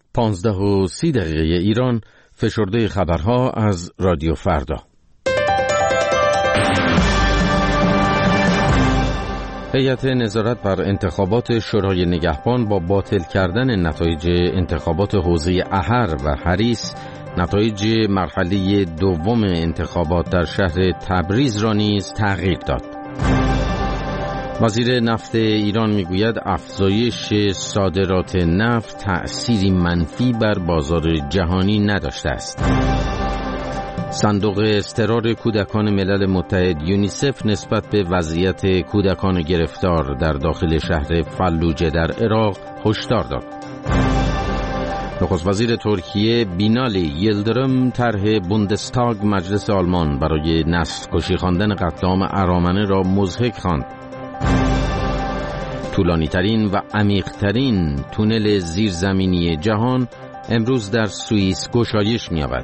15:30 ایران، فشرده خبرها از رادیو فردا. هیئت نظارت بر انتخابات شورای نگهبان با باطل کردن نتایج انتخابات حوزه احر و حریص، نتایج مرحله دوم انتخابات در شهر تبریز را نیز تغییر داد. وزیر نفت ایران میگوید افزایش صادرات نفت تأثیری منفی بر بازار جهانی نداشته است. صندوق اضطرار کودکان ملل متحد یونیسف نسبت به وضعیت کودکان گرفتار در داخل شهر فلوجه در عراق هشدار داد. نخست وزیر ترکیه بینالی یلدرم طرح بوندستاگ مجلس آلمان برای نسل کشی خواندن قتل عام ارامنه را مضحک خواند. طولانی‌ترین و عمیق‌ترین تونل زیرزمینی جهان امروز در سوئیس گشایش می‌یابد.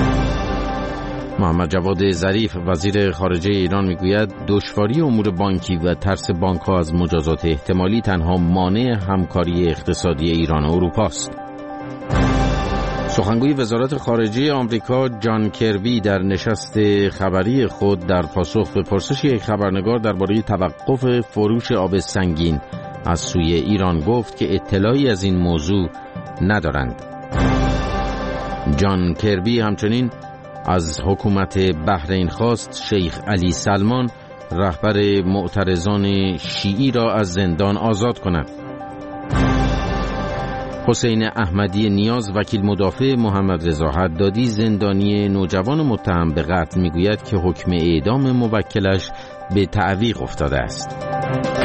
محمد جواد ظریف وزیر خارجه ایران میگوید دشواری امور بانکی و ترس بانک‌ها از مجازات احتمالی تنها مانع همکاری اقتصادی ایران و اروپا است. سخنگوی وزارت خارجه آمریکا جان کربی در نشست خبری خود در پاسخ به پرسش یک خبرنگار درباره توقف فروش آب سنگین از سوی ایران گفت که اطلاعی از این موضوع ندارند. جان کربی همچنین از حکومت بحرین خواست شیخ علی سلمان رهبر معترضان شیعی را از زندان آزاد کند. حسین احمدی نیاز وکیل مدافع محمد رضا حدادی زندانی نوجوان متهم به قتل میگوید که حکم اعدام موکلش به تعویق افتاده است.